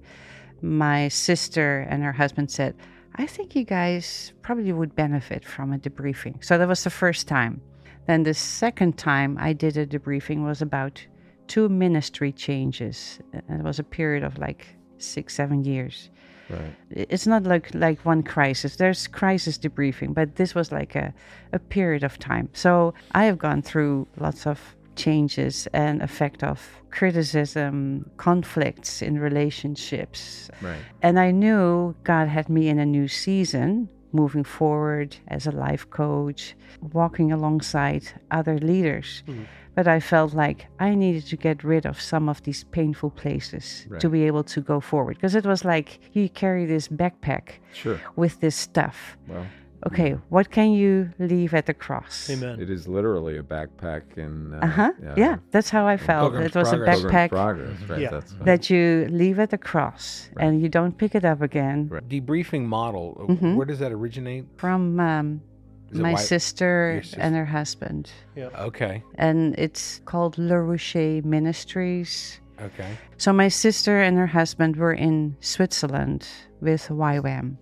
my sister and her husband said, I think you guys probably would benefit from a debriefing. So that was the first time. Then the second time I did a debriefing was about two ministry changes. And it was a period of like six, seven years. Right. It's not like like one crisis. There's crisis debriefing, but this was like a, a period of time. So I have gone through lots of changes and effect of criticism, conflicts in relationships. Right. And I knew God had me in a new season moving forward as a life coach, walking alongside other leaders. Mhm. But I felt like I needed to get rid of some of these painful places Right. to be able to go forward. Because it was like you carry this backpack Sure. with this stuff. Well, Okay, what can you leave at the cross? Amen. it is literally a backpack in. Uh, Uh huh. Yeah. that's how I felt. Pilgrim's It was Progress. a Pilgrim's backpack Progress, right? Yeah. That's right. that you leave at the cross Right. and you don't pick it up again. Right. Debriefing model, uh, Mhm. where does that originate? From um, Is it my why- sister your sister? and her husband. Okay, And it's called Le Rocher Ministries. okay. So my sister and her husband were in Switzerland with Y WAM.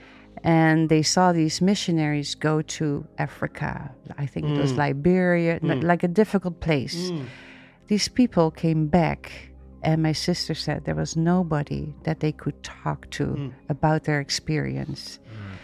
And they saw these missionaries go to Africa. I think it was Mm. Liberia, n- Mm. like a difficult place. Mm. These people came back, and my sister said there was nobody that they could talk to Mm. about their experience.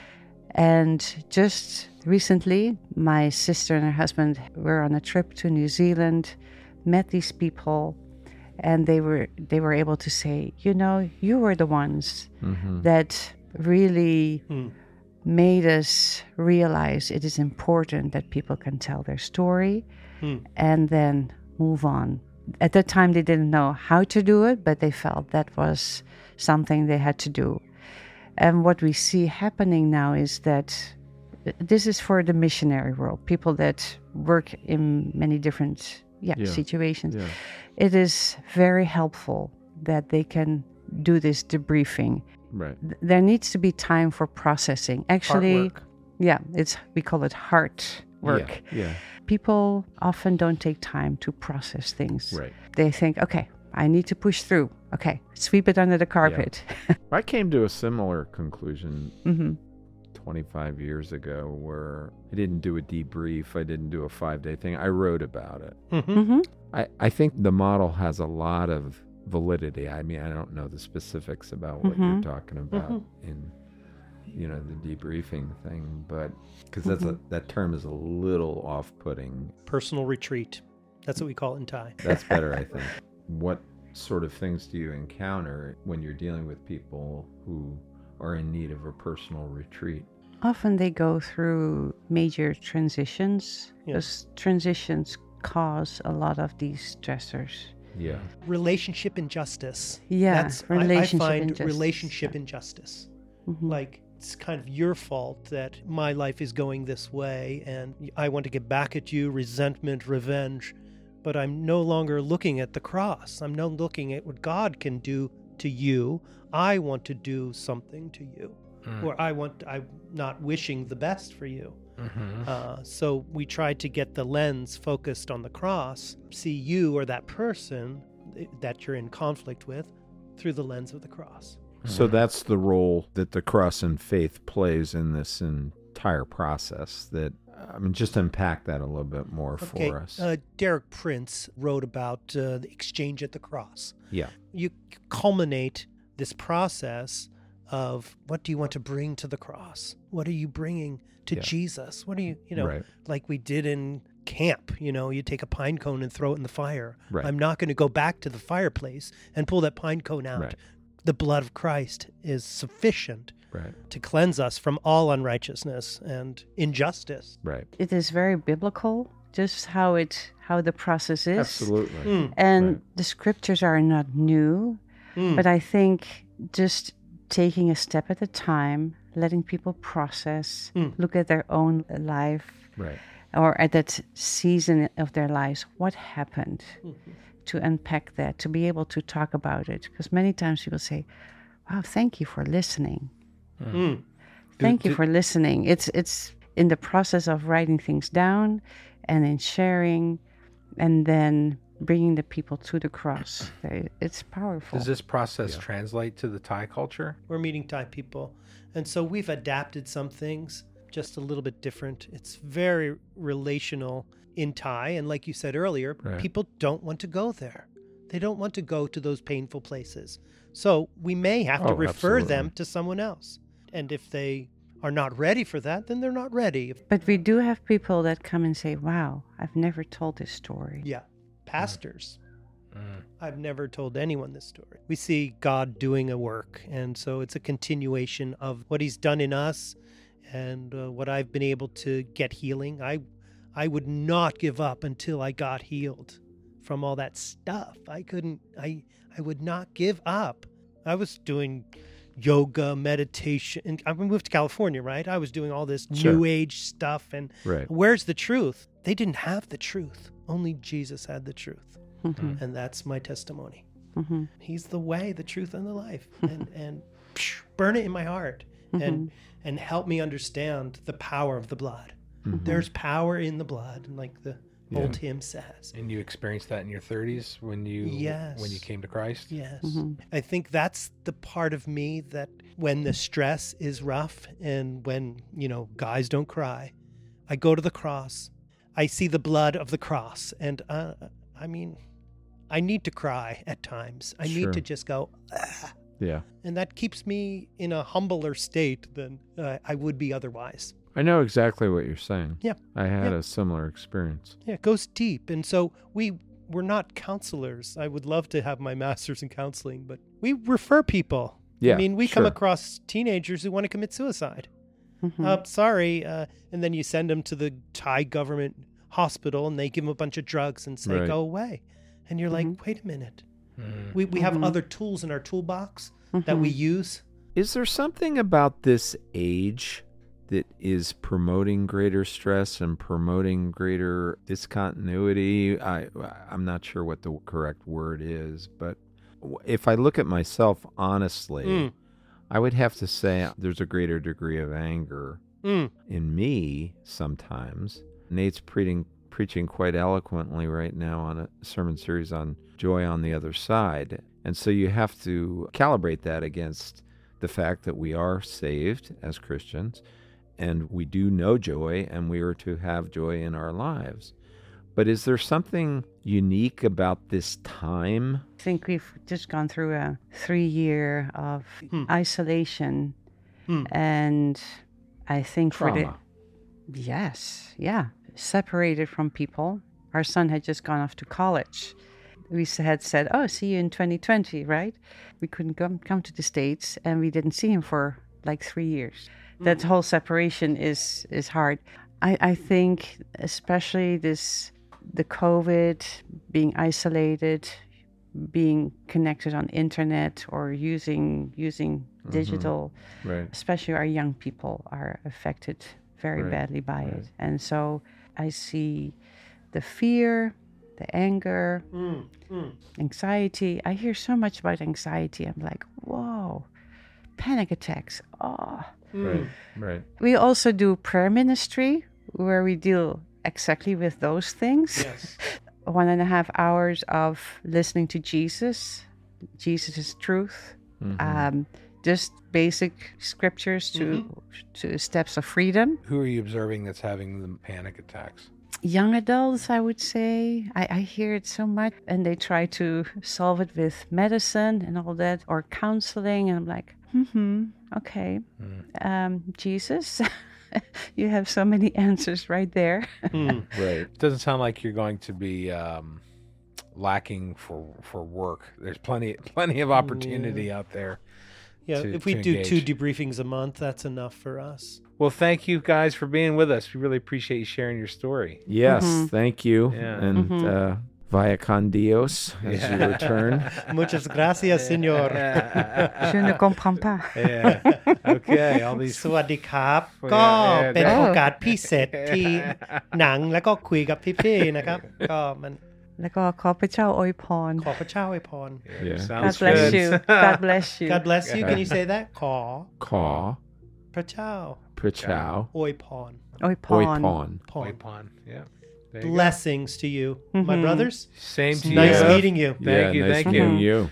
And just recently, my sister and her husband were on a trip to New Zealand, met these people, and they were they were able to say, you know, you were the ones Mhm. that really Mm. made us realize it is important that people can tell their story Mm. and then move on. At that time, they didn't know how to do it, but they felt that was something they had to do. And what we see happening now is that this is for the missionary world, people that work in many different yeah, Yeah. situations. Yeah. It is very helpful that they can do this debriefing. Right. Th- There needs to be time for processing. Actually, Heart work. yeah, it's we call it heart work. Yeah. yeah. People often don't take time to process things. Right. They think, okay, I need to push through. Okay, sweep it under the carpet. I came to a similar conclusion hmm twenty-five years ago where I didn't do a debrief. I didn't do a five day thing. I wrote about it. Mhm. hmm I, I think the model has a lot of validity. I mean, I don't know the specifics about what Mhm. you're talking about Mhm. in, you know, the debriefing thing, but because that's a, that term is a little off-putting. Personal retreat. That's what we call it in Thai. That's better, I think. What sort of things do you encounter when you're dealing with people who are in need of a personal retreat? Often they go through major transitions. Yeah. Those transitions cause a lot of these stressors. Yeah. Relationship injustice. Yeah, That's, relationship I, I find injustice, relationship yeah. injustice. Mhm. Like, it's kind of your fault that my life is going this way and I want to get back at you, resentment, revenge, but I'm no longer looking at the cross. I'm no looking at what God can do to you. I want to do something to you, Mm. or I want, I'm not wishing the best for you. Mhm. Uh, so we try to get the lens focused on the cross, see you or that person that you're in conflict with through the lens of the cross. So that's the role that the cross and faith plays in this entire process. That I mean, just unpack that a little bit more Okay, for us. uh, Derek Prince wrote about uh, the exchange at the cross. yeah. You culminate this process of what do you want to bring to the cross? What are you bringing to Yeah. Jesus? What are you, you know, Right. like we did in camp, you know, you take a pine cone and throw it in the fire. Right. I'm not going to go back to the fireplace and pull that pine cone out. Right. The blood of Christ is sufficient Right. to cleanse us from all unrighteousness and injustice. Right. It is very biblical, just how it how the process is. Absolutely. Mm, And Right. the scriptures are not new, mm, but I think just taking a step at a time, letting people process, Mm. look at their own life, Right. or at that season of their lives, what happened, Mhm. to unpack that, to be able to talk about it. Because many times people say, wow, thank you for listening. mm. Thank you do- for listening. It's it's in the process of writing things down and in sharing and then bringing the people to the cross. They- It's powerful. Does this process Yeah. translate to the Thai culture? We're meeting Thai people. And so we've adapted some things just a little bit different. It's very relational in Thai. And like you said earlier, Right. people don't want to go there. They don't want to go to those painful places. So we may have to Oh, refer them absolutely. to someone else. And if they are not ready for that, then they're not ready. If- But we do have people that come and say, wow, I've never told this story. Yeah. Pastors. Mm. I've never told anyone this story. We see God doing a work, and so it's a continuation of what He's done in us and uh, what I've been able to get healing. I, I would not give up until I got healed from all that stuff. I couldn't, I, I would not give up. I was doing yoga, meditation, and I moved to California, right? I was doing all this Sure. new age stuff, and Right. where's the truth? They didn't have the truth. Only Jesus had the truth. Mhm. And that's my testimony. Mhm. He's the way, the truth, and the life. and and psh, burn it in my heart and and help me understand the power of the blood. There's power in the blood, like the Yeah. old hymn says. And you experienced that in your thirties when you Yes. when you came to Christ? Yes. Mhm. I think that's the part of me that when the stress is rough and when, you know, guys don't cry, I go to the cross. I see the blood of the cross. And uh, I mean, I need to cry at times. I Sure. need to just go, ah. Yeah. And that keeps me in a humbler state than uh, I would be otherwise. I know exactly what you're saying. Yeah. I had Yeah. a similar experience. Yeah, it goes deep. And so we, we're not counselors. I would love to have my master's in counseling, but we refer people. Yeah. I mean, we come sure. across teenagers who want to commit suicide. Mhm. Uh, sorry. Uh, and then you send them to the Thai government hospital and they give them a bunch of drugs and say, Right. go away. And you're like, wait a minute. We, we have Mhm. other tools in our toolbox that we use. Is there something about this age that is promoting greater stress and promoting greater discontinuity? I, I'm not sure what the correct word is, but if I look at myself honestly, Mm. I would have to say there's a greater degree of anger Mm. in me sometimes. Nate's preaching, preaching quite eloquently right now on a sermon series on joy on the other side. And so you have to calibrate that against the fact that we are saved as Christians and we do know joy and we are to have joy in our lives. But is there something unique about this time? I think we've just gone through a three year of Hmm. isolation. Hmm. And I think for the. Trauma. Yes, yeah. Separated from people. Our son had just gone off to college. We s- had said, oh, see you in twenty twenty, right? We couldn't come, come to the States and we didn't see him for like three years. That whole separation is, is hard. I, I think especially this, the COVID, being isolated, being connected on internet or using using digital, Right. especially our young people are affected very Right, badly by right. it. And so I see the fear, the anger, Mm. Mm. anxiety. I hear so much about anxiety. I'm like, whoa, panic attacks. Oh. Right. Right. We also do prayer ministry where we deal exactly with those things. Yes. One and a half hours of listening to Jesus. Jesus is truth. Mhm. Um, just basic scriptures to to steps of freedom. Who are you observing that's having the panic attacks? Young adults, I would say. I, I hear it so much, and they try to solve it with medicine and all that, or counseling. And I'm like, hmm, okay, um, Jesus, you have so many answers right there. Mm. Right. It doesn't sound like you're going to be um, lacking for for work. There's plenty plenty of opportunity out there. Yeah, to- if we to do two engage. debriefings a month, that's enough for us. Well, thank you guys for being with us. We really appreciate you sharing your story. Yes, Mhm. thank you. Yeah. And Mhm. uh, via con Dios as you return. Muchas gracias, señor. Je ne comprends pas. Yeah. Okay. All these สวัสดีครับ Yeah, ก็ yeah, เป็น yeah. โอกาสพิเศษที่หนังแล้วก็คุยกับพี่ๆนะครับ ก็มันแล้วก็ขอพระเจ้าอวยพรขอพระเจ้าอวยพร Yeah. Sounds God bless good. you. God bless you. God bless you Can you say that ขอ Ka พระเจ้า Prachao อวยพรอวยพร Oipon. พร Waypon. Yeah. There you go. Blessings to you my Mhm. brothers Same to nice you. meeting you Thank yeah, you, Nice thank meeting you. you.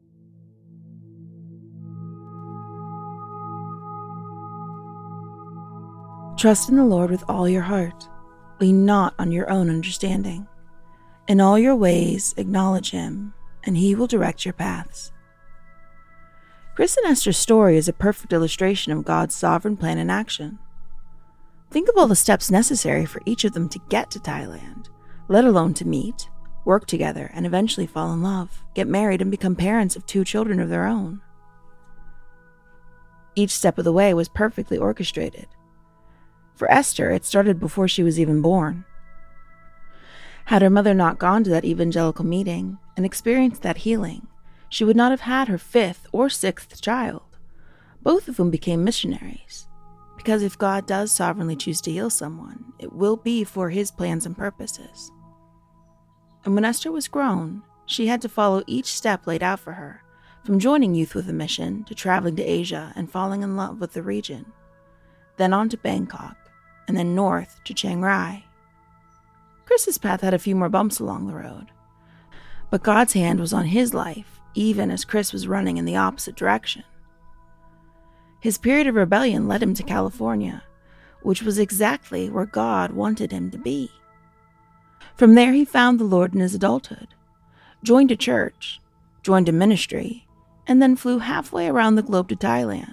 Trust in the Lord with all your heart. Lean not on your own understanding. In all your ways acknowledge him, and he will direct your paths. Chris and Esther's story is a perfect illustration of God's sovereign plan in action. Think of all the steps necessary for each of them to get to Thailand, let alone to meet, work together, and eventually fall in love, get married, and become parents of two children of their own. Each step of the way was perfectly orchestrated. For Esther, it started before she was even born. Had her mother not gone to that evangelical meeting and experienced that healing, she would not have had her fifth or sixth child, both of whom became missionaries. Because if God does sovereignly choose to heal someone, it will be for his plans and purposes. And when Esther was grown, she had to follow each step laid out for her, from joining Youth with a Mission to traveling to Asia and falling in love with the region, then on to Bangkok, and then north to Chiang Rai. Chris's path had a few more bumps along the road, but God's hand was on his life, even as Chris was running in the opposite direction. His period of rebellion led him to California, which was exactly where God wanted him to be. From there he found the Lord in his adulthood, joined a church, joined a ministry, and then flew halfway around the globe to Thailand.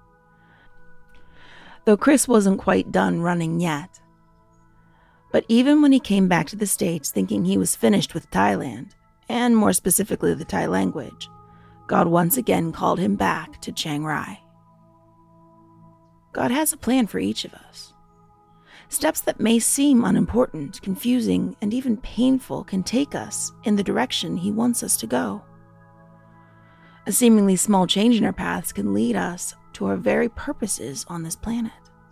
Though Chris wasn't quite done running yet. But even when he came back to the States thinking he was finished with Thailand, and more specifically the Thai language, God once again called him back to Chiang Rai. God has a plan for each of us. Steps that may seem unimportant, confusing, and even painful can take us in the direction he wants us to go. A seemingly small change in our paths can lead us to our very purposes on this planet.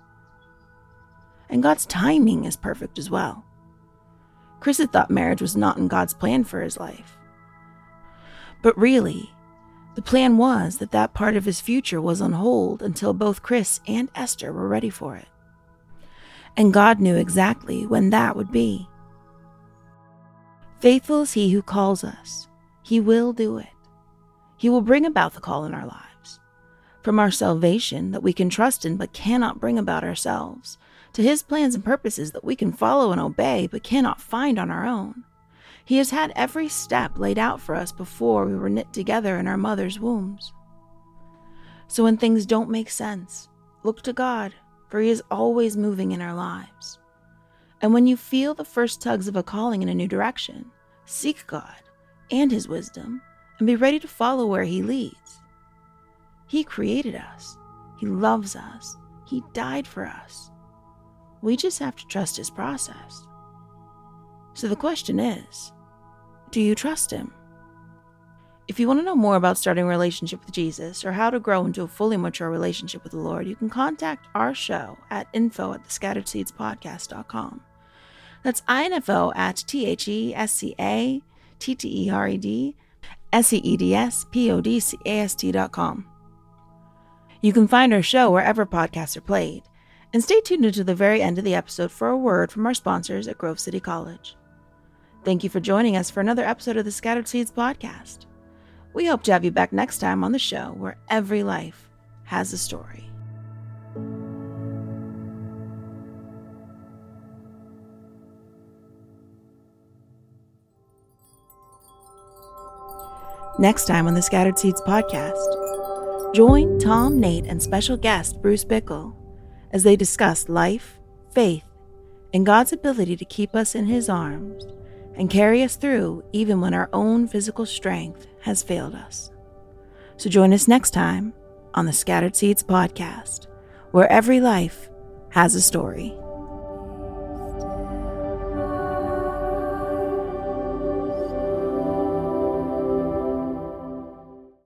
And God's timing is perfect as well. Chris had thought marriage was not in God's plan for his life. But really, the plan was that that part of his future was on hold until both Chris and Esther were ready for it. And God knew exactly when that would be. Faithful is he who calls us. He will do it. He will bring about the call in our lives. From our salvation that we can trust in but cannot bring about ourselves, to his plans and purposes that we can follow and obey but cannot find on our own. He has had every step laid out for us before we were knit together in our mother's wombs. So when things don't make sense, look to God, for he is always moving in our lives. And when you feel the first tugs of a calling in a new direction, seek God and his wisdom and be ready to follow where he leads. He created us. He loves us. He died for us. We just have to trust his process. So the question is, do you trust him? If you want to know more about starting a relationship with Jesus or how to grow into a fully mature relationship with the Lord, you can contact our show at info at the scattered seeds podcast dot com. That's info at T H E S C A T T E R E D S E E D S P O D C A S T dot com. You can find our show wherever podcasts are played, and stay tuned until the very end of the episode for a word from our sponsors at Grove City College. Thank you for joining us for another episode of the Scattered Seeds podcast. We hope to have you back next time on the show where every life has a story. Next time on the Scattered Seeds podcast, join Tom, Nate, and special guest Bruce Bickle as they discuss life, faith, and God's ability to keep us in his arms and carry us through even when our own physical strength has failed us. So join us next time on the Scattered Seeds podcast, where every life has a story.